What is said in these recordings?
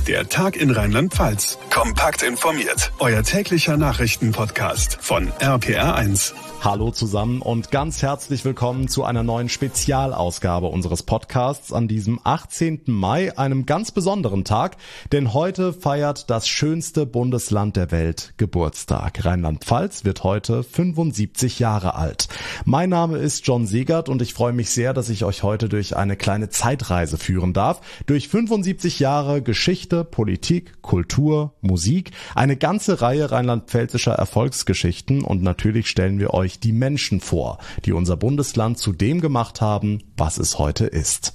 Der Tag in Rheinland-Pfalz. Kompakt informiert. Euer täglicher Nachrichtenpodcast von RPR1. Hallo zusammen und ganz herzlich willkommen zu einer neuen Spezialausgabe unseres Podcasts an diesem 18. Mai, einem ganz besonderen Tag, denn heute feiert das schönste Bundesland der Welt Geburtstag. Rheinland-Pfalz wird heute 75 Jahre alt. Mein Name ist John Segert und ich freue mich sehr, dass ich euch heute durch eine kleine Zeitreise führen darf. Durch 75 Jahre Geschichte, Politik, Kultur, Musik, eine ganze Reihe rheinland-pfälzischer Erfolgsgeschichten und natürlich stellen wir euch die Menschen vor, die unser Bundesland zu dem gemacht haben, was es heute ist.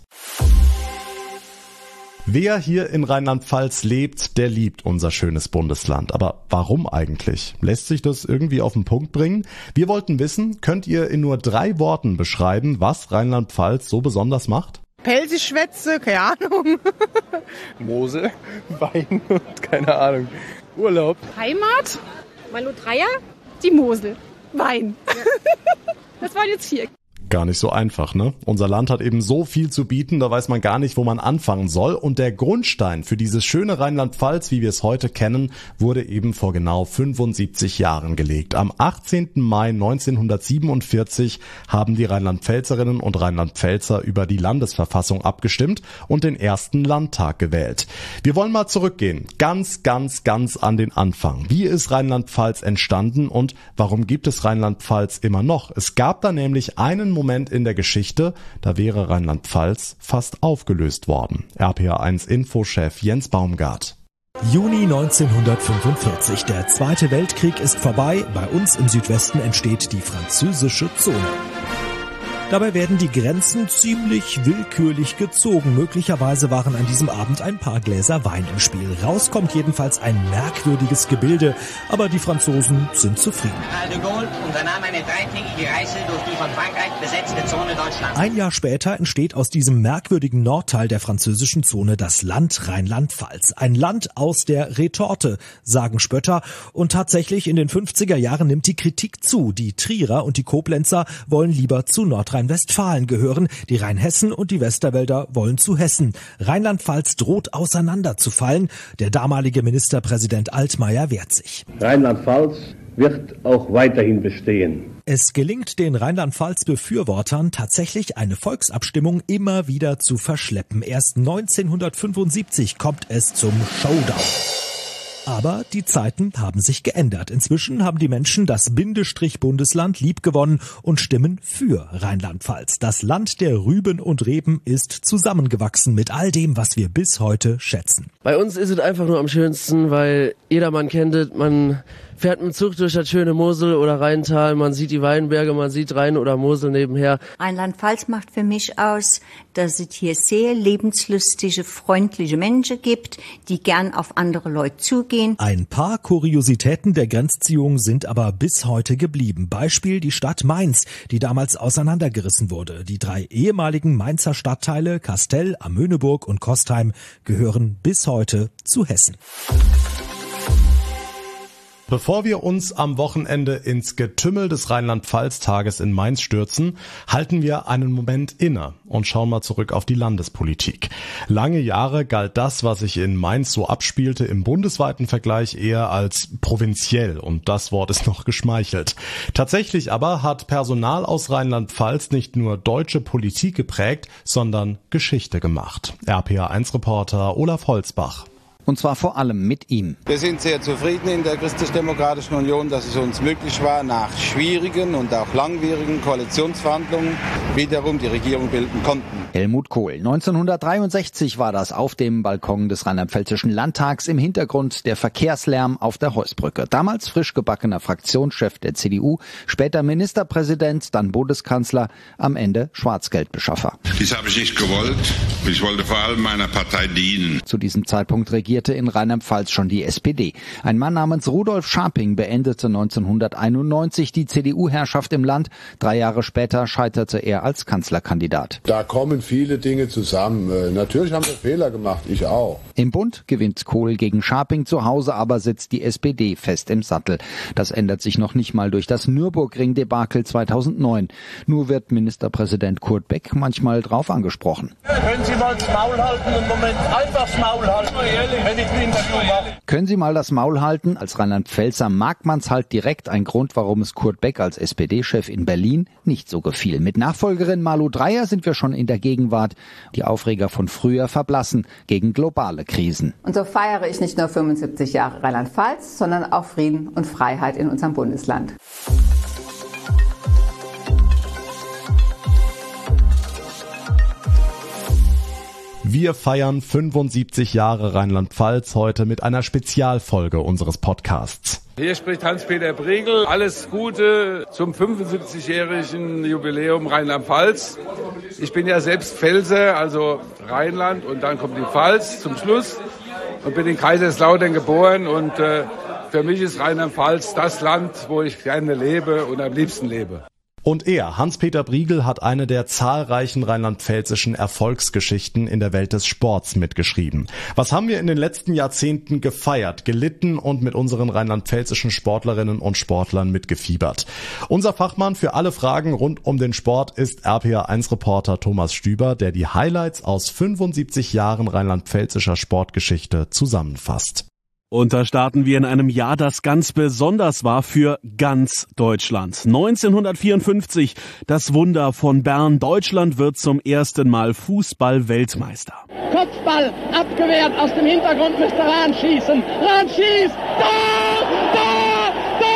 Wer hier in Rheinland-Pfalz lebt, der liebt unser schönes Bundesland. Aber warum eigentlich? Lässt sich das irgendwie auf den Punkt bringen? Wir wollten wissen, könnt ihr in nur 3 Worten beschreiben, was Rheinland-Pfalz so besonders macht? Pelzig-Schwätze, keine Ahnung. Mosel, Wein und keine Ahnung. Urlaub. Heimat, Malo Dreier, die Mosel. Wein. Ja. Das waren jetzt 4. Gar nicht so einfach, ne? Unser Land hat eben so viel zu bieten, da weiß man gar nicht, wo man anfangen soll. Und der Grundstein für dieses schöne Rheinland-Pfalz, wie wir es heute kennen, wurde eben vor genau 75 Jahren gelegt. Am 18. Mai 1947 haben die Rheinland-Pfälzerinnen und Rheinland-Pfälzer über die Landesverfassung abgestimmt und den ersten Landtag gewählt. Wir wollen mal zurückgehen, ganz an den Anfang. Wie ist Rheinland-Pfalz entstanden und warum gibt es Rheinland-Pfalz immer noch? Es gab da nämlich einen Moment in der Geschichte, da wäre Rheinland-Pfalz fast aufgelöst worden. RPR1-Infochef Jens Baumgart. Juni 1945. Der Zweite Weltkrieg ist vorbei. Bei uns im Südwesten entsteht die französische Zone. Dabei werden die Grenzen ziemlich willkürlich gezogen. Möglicherweise waren an diesem Abend ein paar Gläser Wein im Spiel. Rauskommt jedenfalls ein merkwürdiges Gebilde, aber die Franzosen sind zufrieden. Charles de Gaulle unternahm eine 3-tägige Reise durch die von Frankreich besetzte Zone Deutschlands. Ein Jahr später entsteht aus diesem merkwürdigen Nordteil der französischen Zone das Land Rheinland-Pfalz. Ein Land aus der Retorte, sagen Spötter. Und tatsächlich in den 50er Jahren nimmt die Kritik zu. Die Trierer und die Koblenzer wollen lieber zu Nordrhein-Westfalen gehören. Die Rheinhessen und die Westerwälder wollen zu Hessen. Rheinland-Pfalz droht auseinanderzufallen. Der damalige Ministerpräsident Altmaier wehrt sich. Rheinland-Pfalz wird auch weiterhin bestehen. Es gelingt den Rheinland-Pfalz-Befürwortern tatsächlich eine Volksabstimmung immer wieder zu verschleppen. Erst 1975 kommt es zum Showdown. Aber die Zeiten haben sich geändert. Inzwischen haben die Menschen das Bindestrich-Bundesland liebgewonnen und stimmen für Rheinland-Pfalz. Das Land der Rüben und Reben ist zusammengewachsen mit all dem, was wir bis heute schätzen. Bei uns ist es einfach nur am schönsten, weil jedermann kennt es, man fährt mit dem Zug durch das schöne Mosel- oder Rheintal, man sieht die Weinberge, man sieht Rhein oder Mosel nebenher. Rheinland-Pfalz macht für mich aus, dass es hier sehr lebenslustige, freundliche Menschen gibt, die gern auf andere Leute zugehen. Ein paar Kuriositäten der Grenzziehung sind aber bis heute geblieben. Beispiel die Stadt Mainz, die damals auseinandergerissen wurde. Die 3 ehemaligen Mainzer Stadtteile Kastel, Amöneburg und Kostheim gehören bis heute zu Hessen. Bevor wir uns am Wochenende ins Getümmel des Rheinland-Pfalz-Tages in Mainz stürzen, halten wir einen Moment inne und schauen mal zurück auf die Landespolitik. Lange Jahre galt das, was sich in Mainz so abspielte, im bundesweiten Vergleich eher als provinziell und das Wort ist noch geschmeichelt. Tatsächlich aber hat Personal aus Rheinland-Pfalz nicht nur deutsche Politik geprägt, sondern Geschichte gemacht. RPR1-Reporter Olaf Holzbach. Und zwar vor allem mit ihm. Wir sind sehr zufrieden in der Christlich-Demokratischen Union, dass es uns möglich war, nach schwierigen und auch langwierigen Koalitionsverhandlungen wiederum die Regierung bilden konnten. Helmut Kohl. 1963 war das auf dem Balkon des Rheinland-Pfälzischen Landtags, im Hintergrund der Verkehrslärm auf der Heusbrücke. Damals frisch gebackener Fraktionschef der CDU, später Ministerpräsident, dann Bundeskanzler, am Ende Schwarzgeldbeschaffer. Dies habe ich nicht gewollt. Ich wollte vor allem meiner Partei dienen. Zu diesem Zeitpunkt regierte in Rheinland-Pfalz schon die SPD. Ein Mann namens Rudolf Scharping beendete 1991 die CDU-Herrschaft im Land. 3 Jahre später scheiterte er als Kanzlerkandidat. Da kommen viele Dinge zusammen. Natürlich haben wir Fehler gemacht, ich auch. Im Bund gewinnt Kohl gegen Scharping, zu Hause aber sitzt die SPD fest im Sattel. Das ändert sich noch nicht mal durch das Nürburgring-Debakel 2009. Nur wird Ministerpräsident Kurt Beck manchmal drauf angesprochen. Können Sie mal das Maul halten, im Moment einfach das Maul halten, ehrlich. wenn ich ein Interview mache. Können Sie mal das Maul halten? Als Rheinland-Pfälzer mag man's halt direkt, ein Grund, warum es Kurt Beck als SPD-Chef in Berlin nicht so gefiel. Mit Nachfolgerin Malu Dreyer sind wir schon in der Gegenwart. Die Aufreger von früher verblassen gegen globale Krisen. Und so feiere ich nicht nur 75 Jahre Rheinland-Pfalz, sondern auch Frieden und Freiheit in unserem Bundesland. Wir feiern 75 Jahre Rheinland-Pfalz heute mit einer Spezialfolge unseres Podcasts. Hier spricht Hans-Peter Briegel. Alles Gute zum 75-jährigen Jubiläum Rheinland-Pfalz. Ich bin ja selbst Pfälzer, also Rheinland, und dann kommt die Pfalz zum Schluss. Und bin in Kaiserslautern geboren und für mich ist Rheinland-Pfalz das Land, wo ich gerne lebe und am liebsten lebe. Und er, Hans-Peter Briegel, hat eine der zahlreichen rheinland-pfälzischen Erfolgsgeschichten in der Welt des Sports mitgeschrieben. Was haben wir in den letzten Jahrzehnten gefeiert, gelitten und mit unseren rheinland-pfälzischen Sportlerinnen und Sportlern mitgefiebert? Unser Fachmann für alle Fragen rund um den Sport ist RPA1-Reporter Thomas Stüber, der die Highlights aus 75 Jahren rheinland-pfälzischer Sportgeschichte zusammenfasst. Und da starten wir in einem Jahr, das ganz besonders war für ganz Deutschland. 1954, das Wunder von Bern. Deutschland wird zum ersten Mal Fußball-Weltmeister. Kopfball abgewehrt, aus dem Hintergrund müsste Rahn schießen. Rahn schießt! Da!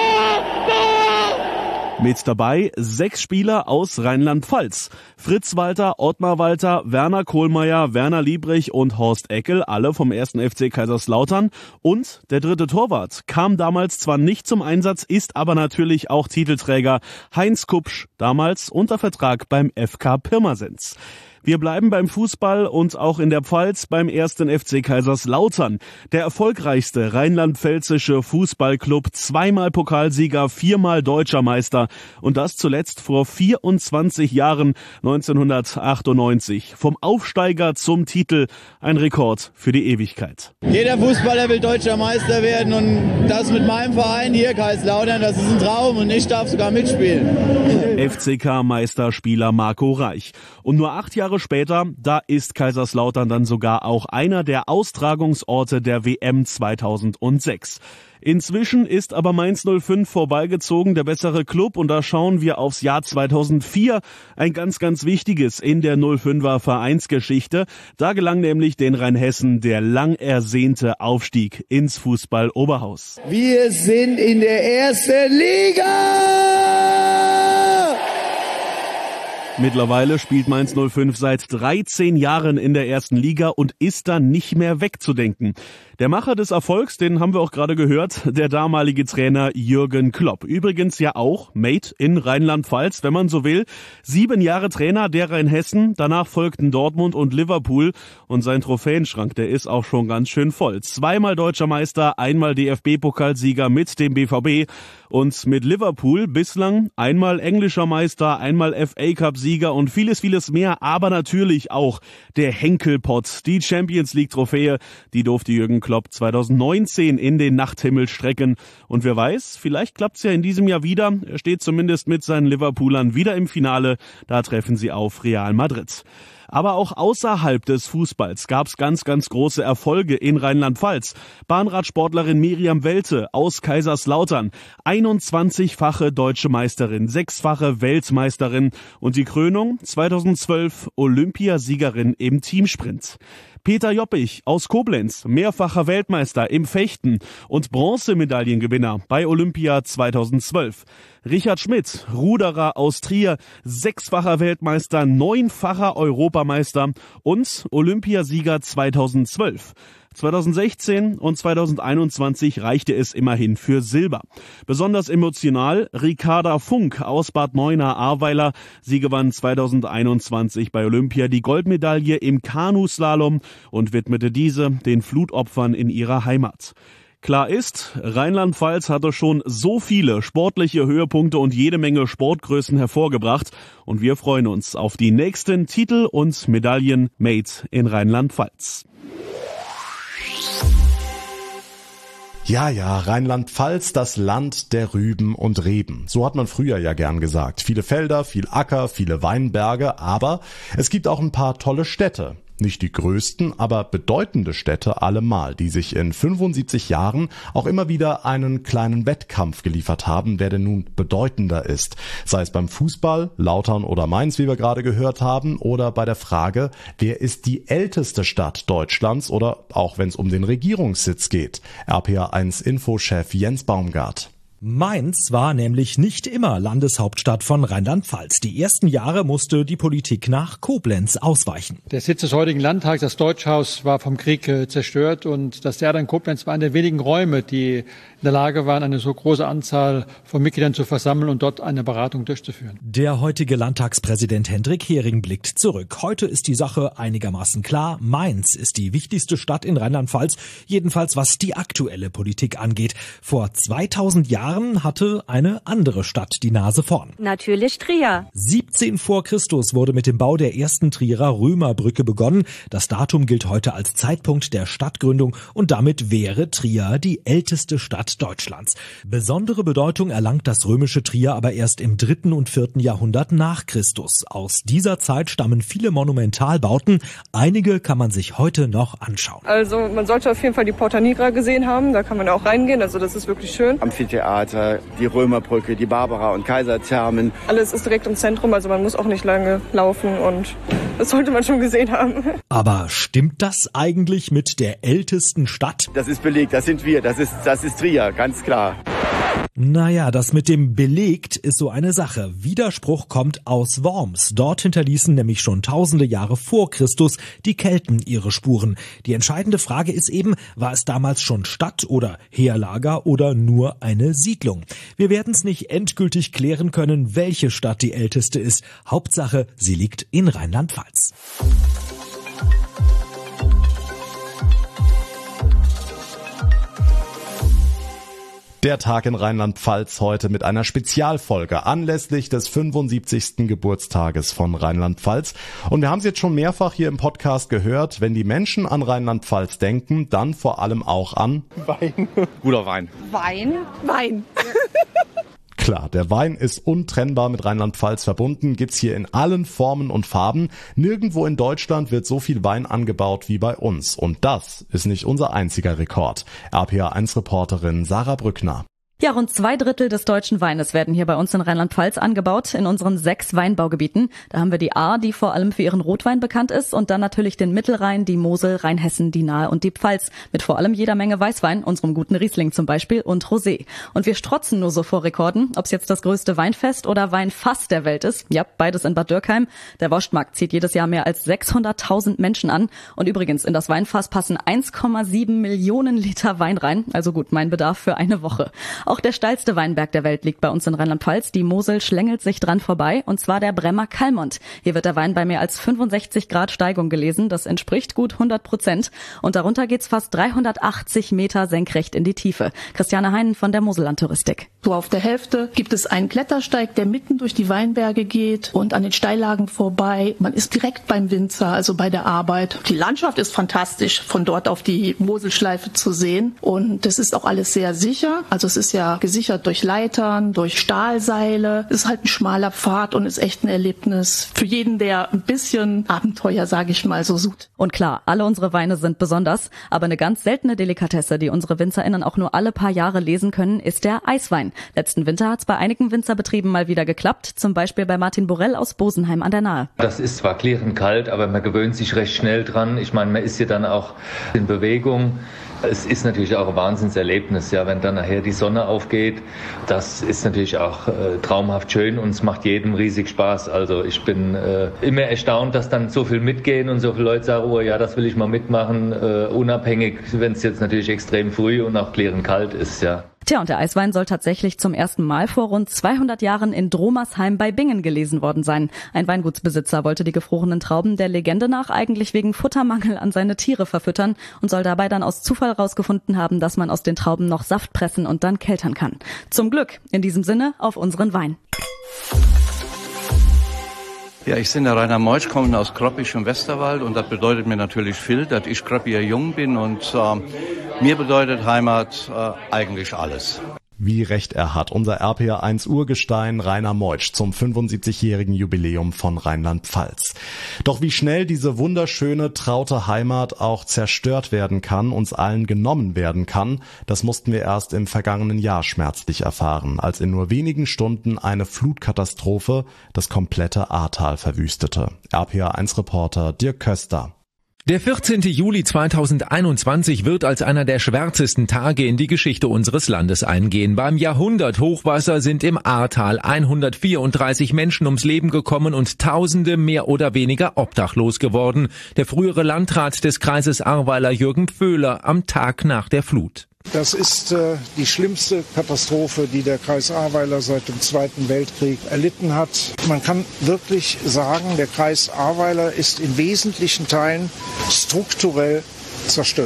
Mit dabei 6 Spieler aus Rheinland-Pfalz. Fritz Walter, Ottmar Walter, Werner Kohlmeier, Werner Liebrich und Horst Eckel, alle vom 1. FC Kaiserslautern. Und der dritte Torwart kam damals zwar nicht zum Einsatz, ist aber natürlich auch Titelträger, Heinz Kupsch, damals unter Vertrag beim FK Pirmasens. Wir bleiben beim Fußball und auch in der Pfalz beim 1. FC Kaiserslautern. Der erfolgreichste rheinland-pfälzische Fußballclub, 2-mal Pokalsieger, 4-mal Deutscher Meister und das zuletzt vor 24 Jahren, 1998. Vom Aufsteiger zum Titel, ein Rekord für die Ewigkeit. Jeder Fußballer will Deutscher Meister werden und das mit meinem Verein hier, Kaiserslautern, das ist ein Traum und ich darf sogar mitspielen. FCK-Meisterspieler Marco Reich. Und nur 8 Jahre später, da ist Kaiserslautern dann sogar auch einer der Austragungsorte der WM 2006. Inzwischen ist aber Mainz 05 vorbeigezogen, der bessere Club, und da schauen wir aufs Jahr 2004, ein ganz, ganz wichtiges in der 05er Vereinsgeschichte. Da gelang nämlich den Rheinhessen der lang ersehnte Aufstieg ins Fußball-Oberhaus. Wir sind in der ersten Liga! Mittlerweile spielt Mainz 05 seit 13 Jahren in der ersten Liga und ist da nicht mehr wegzudenken. Der Macher des Erfolgs, den haben wir auch gerade gehört, der damalige Trainer Jürgen Klopp. Übrigens ja auch Made in Rheinland-Pfalz, wenn man so will. 7 Jahre Trainer der Rheinhessen, danach folgten Dortmund und Liverpool und sein Trophäenschrank, der ist auch schon ganz schön voll. 2-mal Deutscher Meister, 1-mal DFB-Pokalsieger mit dem BVB und mit Liverpool bislang 1-mal englischer Meister, 1-mal FA-Cup-Sieger und vieles, vieles mehr, aber natürlich auch der Henkelpott, die Champions-League-Trophäe, die durfte Jürgen Klopp 2019 in den Nachthimmel strecken. Und wer weiß, vielleicht klappt's ja in diesem Jahr wieder. Er steht zumindest mit seinen Liverpoolern wieder im Finale. Da treffen sie auf Real Madrid. Aber auch außerhalb des Fußballs gab's ganz, ganz große Erfolge in Rheinland-Pfalz. Bahnradsportlerin Miriam Welte aus Kaiserslautern, 21-fache deutsche Meisterin, 6-fache Weltmeisterin und die Krönung 2012 Olympiasiegerin im Teamsprint. Peter Joppich aus Koblenz, mehrfacher Weltmeister im Fechten und Bronzemedaillengewinner bei Olympia 2012. Richard Schmidt, Ruderer aus Trier, 6-facher Weltmeister, 9-facher Europameister und Olympiasieger 2012. 2016 und 2021 reichte es immerhin für Silber. Besonders emotional Ricarda Funk aus Bad Neuenahr-Ahrweiler. Sie gewann 2021 bei Olympia die Goldmedaille im Kanuslalom und widmete diese den Flutopfern in ihrer Heimat. Klar ist, Rheinland-Pfalz hatte schon so viele sportliche Höhepunkte und jede Menge Sportgrößen hervorgebracht und wir freuen uns auf die nächsten Titel und Medaillen made in Rheinland-Pfalz. Ja, Rheinland-Pfalz, das Land der Rüben und Reben. So hat man früher ja gern gesagt. Viele Felder, viel Acker, viele Weinberge, aber es gibt auch ein paar tolle Städte. Nicht die größten, aber bedeutende Städte allemal, die sich in 75 Jahren auch immer wieder einen kleinen Wettkampf geliefert haben, wer denn nun bedeutender ist. Sei es beim Fußball, Lautern oder Mainz, wie wir gerade gehört haben, oder bei der Frage, wer ist die älteste Stadt Deutschlands oder auch wenn es um den Regierungssitz geht. RPA1 Infochef Jens Baumgart. Mainz war nämlich nicht immer Landeshauptstadt von Rheinland-Pfalz. Die ersten Jahre musste die Politik nach Koblenz ausweichen. Der Sitz des heutigen Landtags, das Deutschhaus, war vom Krieg zerstört und das Theater in Koblenz war einer der wenigen Räume, die in der Lage waren, eine so große Anzahl von Mitgliedern zu versammeln und dort eine Beratung durchzuführen. Der heutige Landtagspräsident Hendrik Hering blickt zurück. Heute ist die Sache einigermaßen klar. Mainz ist die wichtigste Stadt in Rheinland-Pfalz, jedenfalls was die aktuelle Politik angeht. Vor 2000 Jahren hatte eine andere Stadt die Nase vorn. Natürlich Trier. 17 vor Christus wurde mit dem Bau der ersten Trierer Römerbrücke begonnen. Das Datum gilt heute als Zeitpunkt der Stadtgründung und damit wäre Trier die älteste Stadt Deutschlands. Besondere Bedeutung erlangt das römische Trier aber erst im 3. und 4. Jahrhundert nach Christus. Aus dieser Zeit stammen viele Monumentalbauten. Einige kann man sich heute noch anschauen. Also man sollte auf jeden Fall die Porta Nigra gesehen haben, da kann man auch reingehen, also das ist wirklich schön. Amphitheater, die Römerbrücke, die Barbara- und Kaiserthermen. Alles ist direkt im Zentrum, also man muss auch nicht lange laufen und das sollte man schon gesehen haben. Aber stimmt das eigentlich mit der ältesten Stadt? Das ist belegt, das sind wir, das ist Trier, ganz klar. Naja, das mit dem belegt ist so eine Sache. Widerspruch kommt aus Worms. Dort hinterließen nämlich schon tausende Jahre vor Christus die Kelten ihre Spuren. Die entscheidende Frage ist eben, war es damals schon Stadt oder Heerlager oder nur eine Siedlung? Wir werden es nicht endgültig klären können, welche Stadt die älteste ist. Hauptsache, sie liegt in Rheinland-Pfalz. Der Tag in Rheinland-Pfalz heute mit einer Spezialfolge anlässlich des 75. Geburtstages von Rheinland-Pfalz. Und wir haben es jetzt schon mehrfach hier im Podcast gehört, wenn die Menschen an Rheinland-Pfalz denken, dann vor allem auch an Wein. Guter Wein. Wein? Wein. Klar, der Wein ist untrennbar mit Rheinland-Pfalz verbunden, gibt's hier in allen Formen und Farben. Nirgendwo in Deutschland wird so viel Wein angebaut wie bei uns. Und das ist nicht unser einziger Rekord. RPA1-Reporterin Sarah Brückner. Ja, rund 2/3 des deutschen Weines werden hier bei uns in Rheinland-Pfalz angebaut, in unseren 6 Weinbaugebieten. Da haben wir die Ahr, die vor allem für ihren Rotwein bekannt ist, und dann natürlich den Mittelrhein, die Mosel, Rheinhessen, die Nahe und die Pfalz. Mit vor allem jeder Menge Weißwein, unserem guten Riesling zum Beispiel, und Rosé. Und wir strotzen nur so vor Rekorden, ob es jetzt das größte Weinfest oder Weinfass der Welt ist. Ja, beides in Bad Dürkheim. Der Wurstmarkt zieht jedes Jahr mehr als 600.000 Menschen an. Und übrigens, in das Weinfass passen 1,7 Millionen Liter Wein rein. Also gut, mein Bedarf für eine Woche. Auch der steilste Weinberg der Welt liegt bei uns in Rheinland-Pfalz. Die Mosel schlängelt sich dran vorbei, und zwar der Bremmer Kalmont. Hier wird der Wein bei mehr als 65 Grad Steigung gelesen. Das entspricht gut 100%. Und darunter geht's fast 380 Meter senkrecht in die Tiefe. Christiane Heinen von der Moselland Touristik. So auf der Hälfte gibt es einen Klettersteig, der mitten durch die Weinberge geht und an den Steillagen vorbei. Man ist direkt beim Winzer, also bei der Arbeit. Die Landschaft ist fantastisch, von dort auf die Moselschleife zu sehen. Und das ist auch alles sehr sicher. Also es ist ja gesichert durch Leitern, durch Stahlseile. Es ist halt ein schmaler Pfad und ist echt ein Erlebnis für jeden, der ein bisschen Abenteuer, sage ich mal, so sucht. Und klar, alle unsere Weine sind besonders, aber eine ganz seltene Delikatesse, die unsere WinzerInnen auch nur alle paar Jahre lesen können, ist der Eiswein. Letzten Winter hat es bei einigen Winzerbetrieben mal wieder geklappt, zum Beispiel bei Martin Borell aus Bosenheim an der Nahe. Das ist zwar klirrend kalt, aber man gewöhnt sich recht schnell dran. Ich meine, man ist ja dann auch in Bewegung. Es ist natürlich auch ein Wahnsinnserlebnis, ja, wenn dann nachher die Sonne aufgeht. Das ist natürlich auch traumhaft schön und es macht jedem riesig Spaß. Also ich bin immer erstaunt, dass dann so viel mitgehen und so viele Leute sagen, oh ja, das will ich mal mitmachen, unabhängig, wenn es jetzt natürlich extrem früh und auch klirrend kalt ist, ja. Tja, und der Eiswein soll tatsächlich zum ersten Mal vor rund 200 Jahren in Dromersheim bei Bingen gelesen worden sein. Ein Weingutsbesitzer wollte die gefrorenen Trauben der Legende nach eigentlich wegen Futtermangel an seine Tiere verfüttern und soll dabei dann aus Zufall rausgefunden haben, dass man aus den Trauben noch Saft pressen und dann keltern kann. Zum Glück, in diesem Sinne, auf unseren Wein. Ja, ich bin der Rainer Meusch, komme aus Kroppisch im Westerwald und das bedeutet mir natürlich viel, dass ich Kröppier jung bin und mir bedeutet Heimat eigentlich alles. Wie recht er hat, unser RPR1-Urgestein Rainer Meutsch zum 75-jährigen Jubiläum von Rheinland-Pfalz. Doch wie schnell diese wunderschöne, traute Heimat auch zerstört werden kann, uns allen genommen werden kann, das mussten wir erst im vergangenen Jahr schmerzlich erfahren, als in nur wenigen Stunden eine Flutkatastrophe das komplette Ahrtal verwüstete. RPR1-Reporter Dirk Köster. Der 14. Juli 2021 wird als einer der schwärzesten Tage in die Geschichte unseres Landes eingehen. Beim Jahrhunderthochwasser sind im Ahrtal 134 Menschen ums Leben gekommen und Tausende mehr oder weniger obdachlos geworden. Der frühere Landrat des Kreises Ahrweiler Jürgen Pföhler am Tag nach der Flut. Das ist die schlimmste Katastrophe, die der Kreis Ahrweiler seit dem Zweiten Weltkrieg erlitten hat. Man kann wirklich sagen, der Kreis Ahrweiler ist in wesentlichen Teilen strukturell zerstört.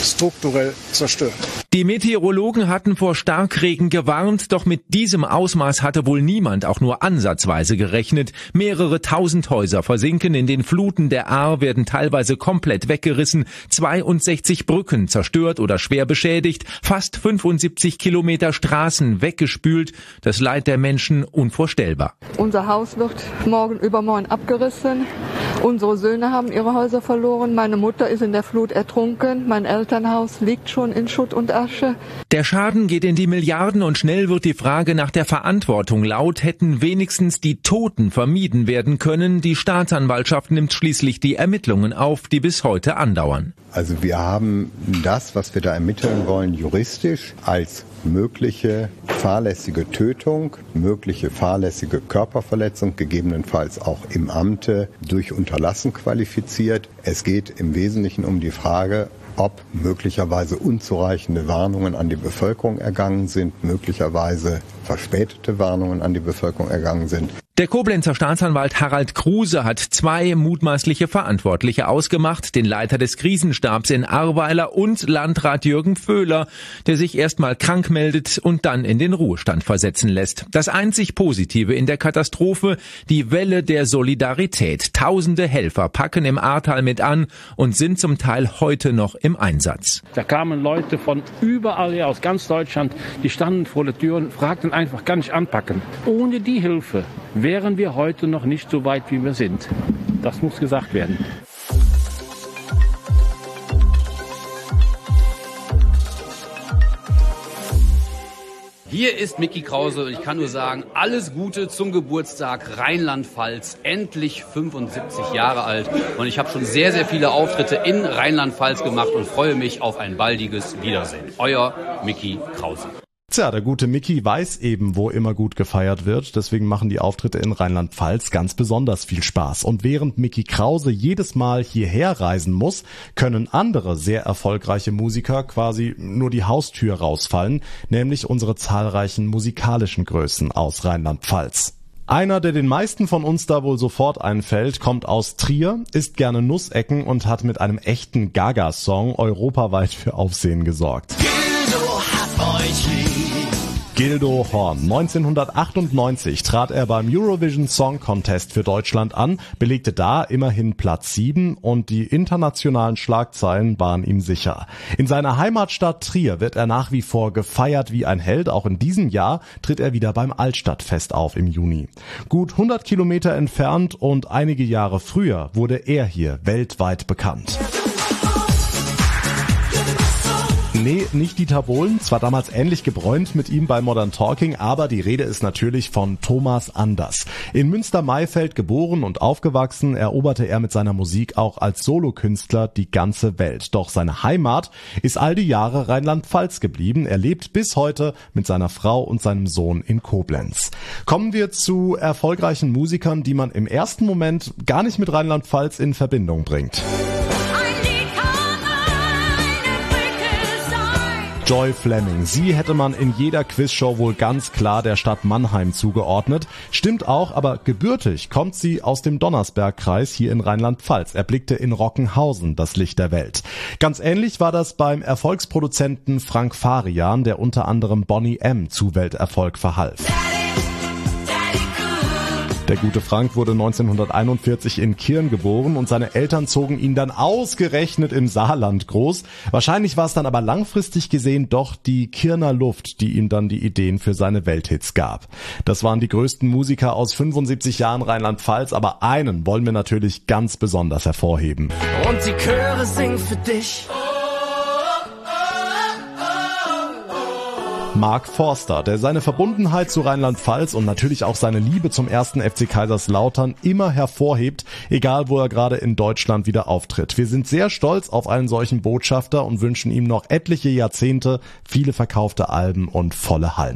Die Meteorologen hatten vor Starkregen gewarnt, doch mit diesem Ausmaß hatte wohl niemand auch nur ansatzweise gerechnet. Mehrere tausend Häuser versinken in den Fluten der Ahr, werden teilweise komplett weggerissen, 62 Brücken zerstört oder schwer beschädigt, fast 75 Kilometer Straßen weggespült, das Leid der Menschen unvorstellbar. Unser Haus wird übermorgen abgerissen. Unsere Söhne haben ihre Häuser verloren. Meine Mutter ist in der Flut ertrunken. Mein Elternhaus liegt schon in Schutt und Asche. Der Schaden geht in die Milliarden und schnell wird die Frage nach der Verantwortung laut. Hätten wenigstens die Toten vermieden werden können? Die Staatsanwaltschaft nimmt schließlich die Ermittlungen auf, die bis heute andauern. Also wir haben das, was wir da ermitteln wollen, juristisch als mögliche fahrlässige Tötung, mögliche fahrlässige Körperverletzung, gegebenenfalls auch im Amte durch Unterlassen qualifiziert. Es geht im Wesentlichen um die Frage, ob möglicherweise unzureichende Warnungen an die Bevölkerung ergangen sind, möglicherweise verspätete Warnungen an die Bevölkerung ergangen sind. Der Koblenzer Staatsanwalt Harald Kruse hat 2 mutmaßliche Verantwortliche ausgemacht, den Leiter des Krisenstabs in Ahrweiler und Landrat Jürgen Pföhler, der sich erstmal krank meldet und dann in den Ruhestand versetzen lässt. Das einzig Positive in der Katastrophe, die Welle der Solidarität. Tausende Helfer packen im Ahrtal mit an und sind zum Teil heute noch im Einsatz. Da kamen Leute von überall her, aus ganz Deutschland, die standen vor der Tür und fragten einfach, kann ich anpacken? Ohne die Hilfe wären wir heute noch nicht so weit, wie wir sind. Das muss gesagt werden. Hier ist Micky Krause und ich kann nur sagen, alles Gute zum Geburtstag Rheinland-Pfalz, endlich 75 Jahre alt. Und ich habe schon sehr, sehr viele Auftritte in Rheinland-Pfalz gemacht und freue mich auf ein baldiges Wiedersehen. Euer Micky Krause. Tja, der gute Micky weiß eben, wo immer gut gefeiert wird. Deswegen machen die Auftritte in Rheinland-Pfalz ganz besonders viel Spaß. Und während Micky Krause jedes Mal hierher reisen muss, können andere sehr erfolgreiche Musiker quasi nur die Haustür rausfallen, nämlich unsere zahlreichen musikalischen Größen aus Rheinland-Pfalz. Einer, der den meisten von uns da wohl sofort einfällt, kommt aus Trier, isst gerne Nussecken und hat mit einem echten Gaga-Song europaweit für Aufsehen gesorgt. Gildo Horn. 1998 trat er beim Eurovision Song Contest für Deutschland an, belegte da immerhin Platz 7 und die internationalen Schlagzeilen waren ihm sicher. In seiner Heimatstadt Trier wird er nach wie vor gefeiert wie ein Held. Auch in diesem Jahr tritt er wieder beim Altstadtfest auf im Juni. Gut 100 Kilometer entfernt und einige Jahre früher wurde er hier weltweit bekannt. Nee, nicht Dieter Bohlen, zwar damals ähnlich gebräunt mit ihm bei Modern Talking, aber die Rede ist natürlich von Thomas Anders. In Münster-Maifeld geboren und aufgewachsen, eroberte er mit seiner Musik auch als Solokünstler die ganze Welt. Doch seine Heimat ist all die Jahre Rheinland-Pfalz geblieben. Er lebt bis heute mit seiner Frau und seinem Sohn in Koblenz. Kommen wir zu erfolgreichen Musikern, die man im ersten Moment gar nicht mit Rheinland-Pfalz in Verbindung bringt. Joy Fleming. Sie hätte man in jeder Quizshow wohl ganz klar der Stadt Mannheim zugeordnet. Stimmt auch, aber gebürtig kommt sie aus dem Donnersbergkreis hier in Rheinland-Pfalz. Erblickte in Rockenhausen das Licht der Welt. Ganz ähnlich war das beim Erfolgsproduzenten Frank Farian, der unter anderem Boney M. zu Welterfolg verhalf. Der gute Frank wurde 1941 in Kirn geboren und seine Eltern zogen ihn dann ausgerechnet im Saarland groß. Wahrscheinlich war es dann aber langfristig gesehen doch die Kirner Luft, die ihm dann die Ideen für seine Welthits gab. Das waren die größten Musiker aus 75 Jahren Rheinland-Pfalz, aber einen wollen wir natürlich ganz besonders hervorheben. Und die Chöre singen für dich. Mark Forster, der seine Verbundenheit zu Rheinland-Pfalz und natürlich auch seine Liebe zum 1. FC Kaiserslautern immer hervorhebt, egal wo er gerade in Deutschland wieder auftritt. Wir sind sehr stolz auf einen solchen Botschafter und wünschen ihm noch etliche Jahrzehnte, viele verkaufte Alben und volle Hallen.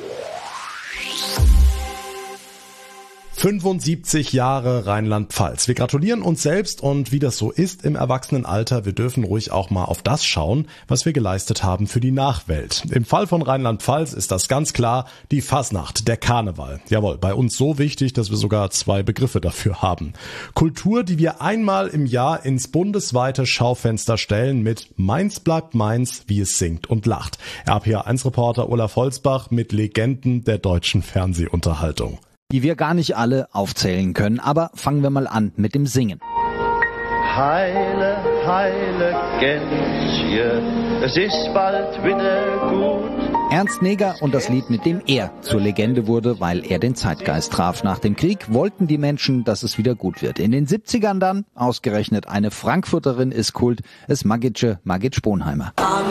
75 Jahre Rheinland-Pfalz. Wir gratulieren uns selbst und wie das so ist im Erwachsenenalter, wir dürfen ruhig auch mal auf das schauen, was wir geleistet haben für die Nachwelt. Im Fall von Rheinland-Pfalz ist das ganz klar die Fasnacht, der Karneval. Jawohl, bei uns so wichtig, dass wir sogar 2 Begriffe dafür haben. Kultur, die wir einmal im Jahr ins bundesweite Schaufenster stellen mit Mainz bleibt Mainz, wie es singt und lacht. RPA1-Reporter Olaf Holzbach mit Legenden der deutschen Fernsehunterhaltung. Die wir gar nicht alle aufzählen können, aber fangen wir mal an mit dem Singen. Heile, heile Gänschen, es ist bald wieder gut. Ernst Neger und das Lied, mit dem er zur Legende wurde, weil er den Zeitgeist traf. Nach dem Krieg wollten die Menschen, dass es wieder gut wird. In den 70ern dann, ausgerechnet eine Frankfurterin ist Kult, es Margit Sponheimer. Am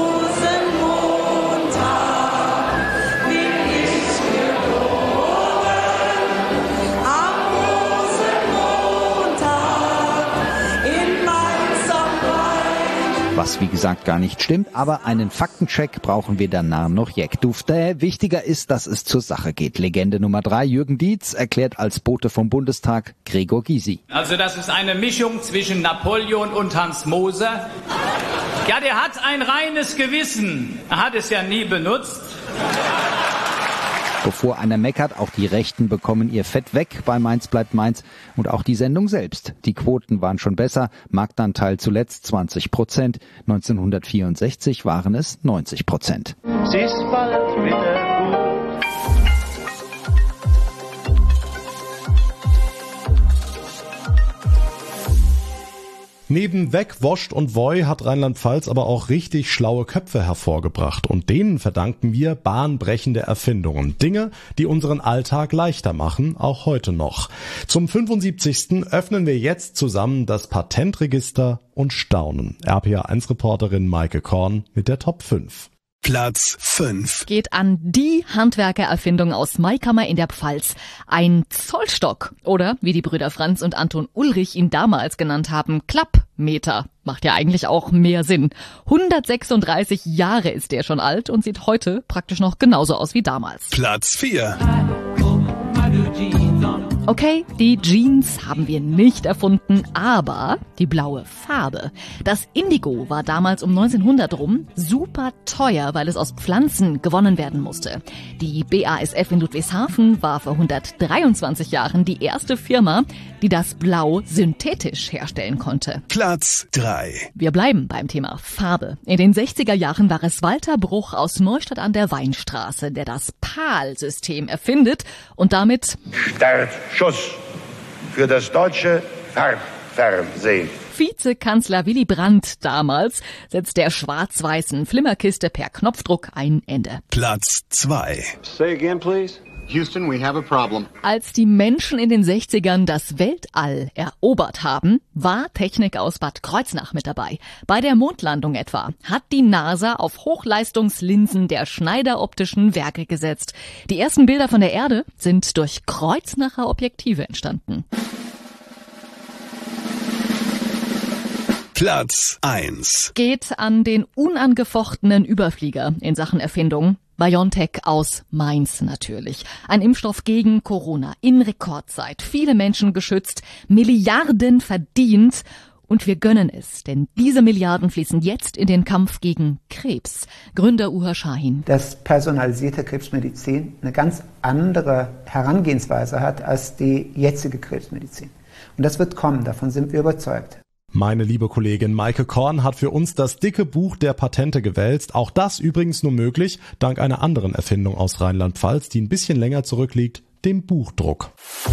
Was wie gesagt gar nicht stimmt, aber einen Faktencheck brauchen wir danach noch Jeckdufte. Wichtiger ist, dass es zur Sache geht. Legende Nummer 3, Jürgen Dietz, erklärt als Bote vom Bundestag Gregor Gysi. Also das ist eine Mischung zwischen Napoleon und Hans Moser. Ja, der hat ein reines Gewissen. Er hat es ja nie benutzt. Bevor einer meckert, auch die Rechten bekommen ihr Fett weg bei Mainz bleibt Mainz und auch die Sendung selbst. Die Quoten waren schon besser, Marktanteil zuletzt 20%, 1964 waren es 90%. Sie ist bald wieder gut. Neben Weg, Woscht und Woi hat Rheinland-Pfalz aber auch richtig schlaue Köpfe hervorgebracht und denen verdanken wir bahnbrechende Erfindungen. Dinge, die unseren Alltag leichter machen, auch heute noch. Zum 75. öffnen wir jetzt zusammen das Patentregister und staunen. RPA1-Reporterin Maike Korn mit der Top 5. Platz 5 geht an die Handwerkererfindung aus Maikammer in der Pfalz. Ein Zollstock oder, wie die Brüder Franz und Anton Ulrich ihn damals genannt haben, Klappmeter. Macht ja eigentlich auch mehr Sinn. 136 Jahre ist der schon alt und sieht heute praktisch noch genauso aus wie damals. Platz 4 Okay, die Jeans haben wir nicht erfunden, aber die blaue Farbe. Das Indigo war damals um 1900 rum super teuer, weil es aus Pflanzen gewonnen werden musste. Die BASF in Ludwigshafen war vor 123 Jahren die erste Firma, die das Blau synthetisch herstellen konnte. Platz 3 Wir bleiben beim Thema Farbe. In den 60er Jahren war es Walter Bruch aus Neustadt an der Weinstraße, der das PAL-System erfindet und damit Startschuss für das deutsche Farbfernsehen. Vizekanzler Willy Brandt damals setzt der schwarz-weißen Flimmerkiste per Knopfdruck ein Ende. Platz 2 Say again, please. Houston, we have a problem. Als die Menschen in den 60ern das Weltall erobert haben, war Technik aus Bad Kreuznach mit dabei. Bei der Mondlandung etwa hat die NASA auf Hochleistungslinsen der Schneider Optischen Werke gesetzt. Die ersten Bilder von der Erde sind durch Kreuznacher Objektive entstanden. Platz 1 geht an den unangefochtenen Überflieger in Sachen Erfindung. BioNTech aus Mainz natürlich. Ein Impfstoff gegen Corona in Rekordzeit. Viele Menschen geschützt, Milliarden verdient. Und wir gönnen es, denn diese Milliarden fließen jetzt in den Kampf gegen Krebs. Gründer Uha Shahin. Dass personalisierte Krebsmedizin eine ganz andere Herangehensweise hat als die jetzige Krebsmedizin. Und das wird kommen, davon sind wir überzeugt. Meine liebe Kollegin Maike Korn hat für uns das dicke Buch der Patente gewälzt. Auch das übrigens nur möglich dank einer anderen Erfindung aus Rheinland-Pfalz, die ein bisschen länger zurückliegt, dem Buchdruck.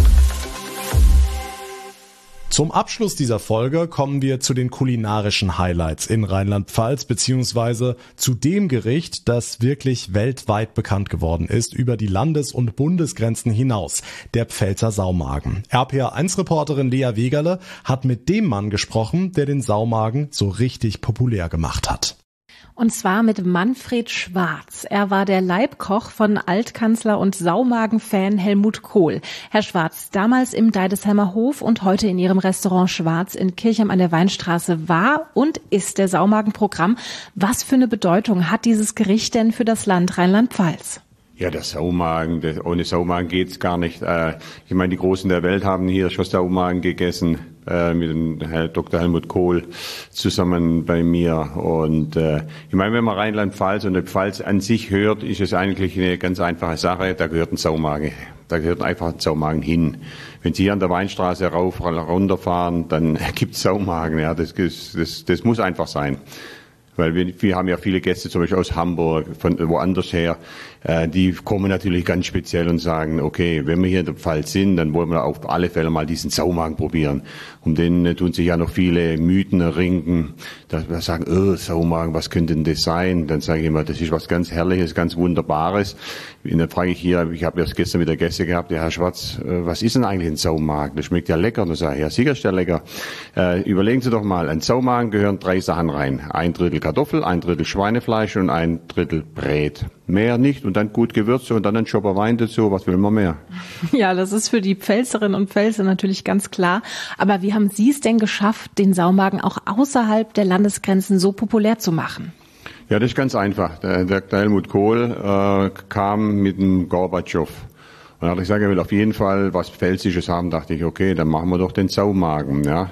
Zum Abschluss dieser Folge kommen wir zu den kulinarischen Highlights in Rheinland-Pfalz beziehungsweise zu dem Gericht, das wirklich weltweit bekannt geworden ist über die Landes- und Bundesgrenzen hinaus, der Pfälzer Saumagen. RPA1-Reporterin Lea Wegerle hat mit dem Mann gesprochen, der den Saumagen so richtig populär gemacht hat. Und zwar mit Manfred Schwarz. Er war der Leibkoch von Altkanzler und Saumagen-Fan Helmut Kohl. Herr Schwarz, damals im Deidesheimer Hof und heute in Ihrem Restaurant Schwarz in Kirchheim an der Weinstraße war und ist der Saumagen-Programm. Was für eine Bedeutung hat dieses Gericht denn für das Land Rheinland-Pfalz? Ja, der Saumagen, ohne Saumagen geht's gar nicht. Ich meine, die Großen der Welt haben hier schon Saumagen gegessen, mit dem Herr Dr. Helmut Kohl zusammen bei mir. Und ich meine, wenn man Rheinland-Pfalz und die Pfalz an sich hört, ist es eigentlich eine ganz einfache Sache. Da gehört ein Saumagen. Da gehört einfach ein Saumagen hin. Wenn Sie hier an der Weinstraße runterfahren, dann gibt's Saumagen. Ja, das muss einfach sein. Weil wir haben ja viele Gäste, zum Beispiel aus Hamburg, von woanders her, die kommen natürlich ganz speziell und sagen, okay, wenn wir hier in der Pfalz sind, dann wollen wir auf alle Fälle mal diesen Saumagen probieren. Um den tun sich ja noch viele Mythen erringen, dass wir sagen, Saumagen, was könnte denn das sein? Dann sage ich immer, das ist was ganz Herrliches, ganz Wunderbares. Und dann frage ich hier, ich habe erst gestern wieder Gäste gehabt, der Herr Schwarz, was ist denn eigentlich ein Saumagen? Das schmeckt ja lecker. Und dann sage ich, ja, sicher ist der lecker. Überlegen Sie doch mal, ein Saumagen gehören 3 Sachen rein. 1/3 Kartoffel, 1/3 Schweinefleisch und 1/3 Brät. Mehr nicht und dann gut Gewürze und dann ein Schopper Wein dazu. Was will man mehr? Ja, das ist für die Pfälzerinnen und Pfälzer natürlich ganz klar. Aber wie haben Sie es denn geschafft, den Saumagen auch außerhalb der Landesgrenzen so populär zu machen? Ja, das ist ganz einfach. Der Dr. Helmut Kohl kam mit dem Gorbatschow. Und dann hat gesagt, er will auf jeden Fall was Pfälzisches haben. Dachte ich, okay, dann machen wir doch den Saumagen, ja.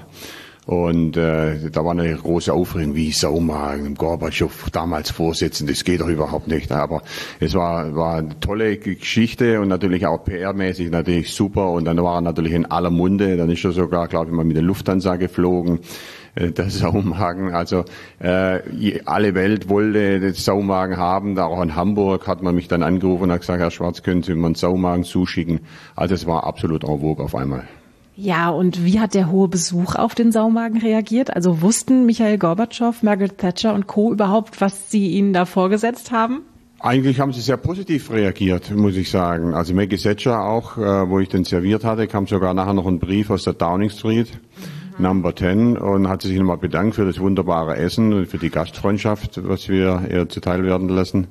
Und da war eine große Aufregung, wie Saumagen, Gorbatschow damals vorsitzen, das geht doch überhaupt nicht. Aber es war eine tolle Geschichte und natürlich auch PR-mäßig natürlich super. Und dann war er natürlich in aller Munde. Dann ist er sogar, glaube ich, mal mit der Lufthansa geflogen. Der Saumagen, also alle Welt wollte den Saumagen haben, da auch in Hamburg hat man mich dann angerufen und hat gesagt, Herr Schwarz, können Sie mir einen Saumagen zuschicken. Also es war absolut en vogue auf einmal. Ja, und wie hat der hohe Besuch auf den Saumagen reagiert? Also wussten Michail Gorbatschow, Margaret Thatcher und Co. überhaupt, was Sie ihnen da vorgesetzt haben? Eigentlich haben sie sehr positiv reagiert, muss ich sagen. Also Maggie Thatcher auch, wo ich den serviert hatte, kam sogar nachher noch ein Brief aus der Downing Street. Number 10 und hat sich nochmal bedankt für das wunderbare Essen und für die Gastfreundschaft, was wir ihr zuteil werden lassen.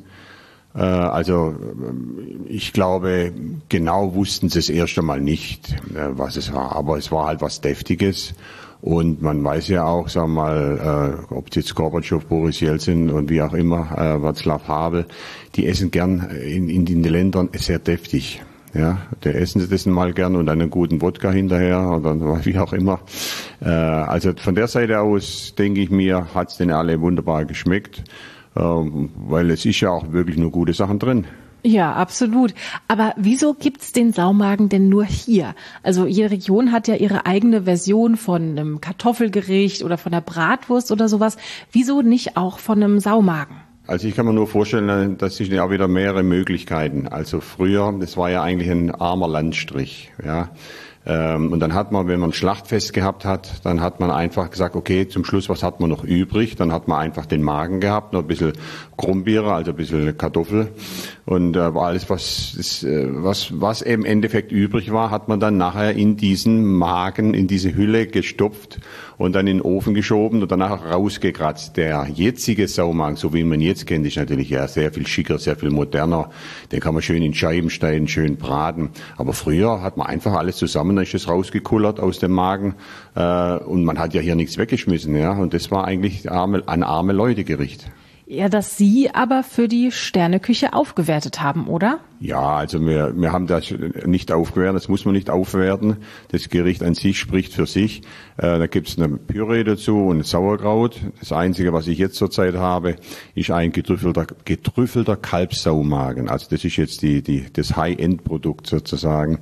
Also ich glaube, genau wussten sie es erst einmal nicht, was es war, aber es war halt was Deftiges. Und man weiß ja auch, sagen wir mal, ob jetzt Gorbatschow, Boris Jelzin und wie auch immer, Václav Havel, die essen gern in den Ländern sehr deftig. Ja, da essen sie das mal gern und einen guten Wodka hinterher oder wie auch immer. Also von der Seite aus, denke ich mir, hat's denen alle wunderbar geschmeckt, weil es ist ja auch wirklich nur gute Sachen drin. Ja, absolut. Aber wieso gibt's den Saumagen denn nur hier? Also jede Region hat ja ihre eigene Version von einem Kartoffelgericht oder von einer Bratwurst oder sowas. Wieso nicht auch von einem Saumagen? Also ich kann mir nur vorstellen, dass es ja wieder mehrere Möglichkeiten. Also früher, das war ja eigentlich ein armer Landstrich, ja. Und dann hat man, wenn man ein Schlachtfest gehabt hat, dann hat man einfach gesagt, okay, zum Schluss, was hat man noch übrig? Dann hat man einfach den Magen gehabt, noch ein bisschen Krummbiere, also ein bisschen Kartoffel. Und alles, was im Endeffekt übrig war, hat man dann nachher in diesen Magen, in diese Hülle gestopft und dann in den Ofen geschoben und danach rausgekratzt. Der jetzige Saumagen, so wie man ihn jetzt kennt, ist natürlich ja sehr viel schicker, sehr viel moderner. Den kann man schön in Scheiben schneiden, schön braten. Aber früher hat man einfach alles zusammen, dann ist es rausgekullert aus dem Magen und man hat ja hier nichts weggeschmissen, ja. Und das war eigentlich ein arme Leute-Gericht. Ja, das Sie aber für die Sterneküche aufgewertet haben, oder? Ja, also wir haben das nicht aufgewertet, das muss man nicht aufwerten. Das Gericht an sich spricht für sich. Da gibt's eine Püree dazu und Sauerkraut. Das Einzige, was ich jetzt zurzeit habe, ist ein getrüffelter Kalbssaumagen. Also das ist jetzt das High-End-Produkt sozusagen.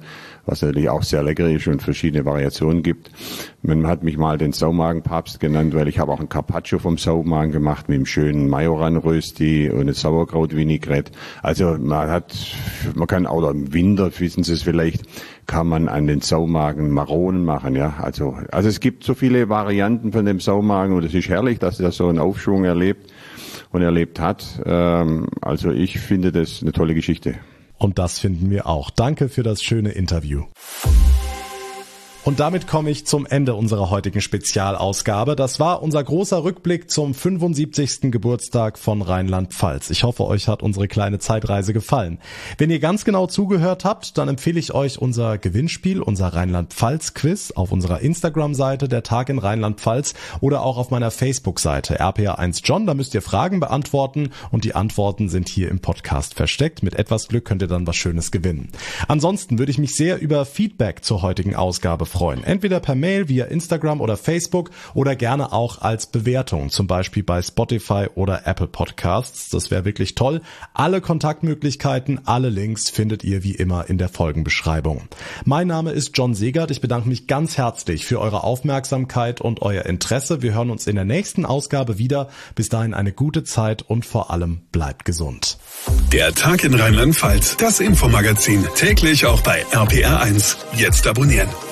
was natürlich auch sehr lecker ist und verschiedene Variationen gibt. Man hat mich mal den Saumagenpapst genannt, weil ich habe auch ein Carpaccio vom Saumagen gemacht mit einem schönen Majoran-Rösti und eine Sauerkraut-Vinaigrette. Also man kann auch im Winter, wissen Sie es vielleicht, kann man an den Saumagen Maronen machen, ja. Also es gibt so viele Varianten von dem Saumagen und es ist herrlich, dass er so einen Aufschwung erlebt hat. Also ich finde das eine tolle Geschichte. Und das finden wir auch. Danke für das schöne Interview. Und damit komme ich zum Ende unserer heutigen Spezialausgabe. Das war unser großer Rückblick zum 75. Geburtstag von Rheinland-Pfalz. Ich hoffe, euch hat unsere kleine Zeitreise gefallen. Wenn ihr ganz genau zugehört habt, dann empfehle ich euch unser Gewinnspiel, unser Rheinland-Pfalz-Quiz auf unserer Instagram-Seite, der Tag in Rheinland-Pfalz, oder auch auf meiner Facebook-Seite, RPR1John. Da müsst ihr Fragen beantworten und die Antworten sind hier im Podcast versteckt. Mit etwas Glück könnt ihr dann was Schönes gewinnen. Ansonsten würde ich mich sehr über Feedback zur heutigen Ausgabe freuen. Entweder per Mail, via Instagram oder Facebook oder gerne auch als Bewertung, zum Beispiel bei Spotify oder Apple Podcasts. Das wäre wirklich toll. Alle Kontaktmöglichkeiten, alle Links findet ihr wie immer in der Folgenbeschreibung. Mein Name ist John Segert. Ich bedanke mich ganz herzlich für eure Aufmerksamkeit und euer Interesse. Wir hören uns in der nächsten Ausgabe wieder. Bis dahin eine gute Zeit und vor allem bleibt gesund. Der Tag in Rheinland-Pfalz, das Infomagazin, täglich auch bei RPR1. Jetzt abonnieren.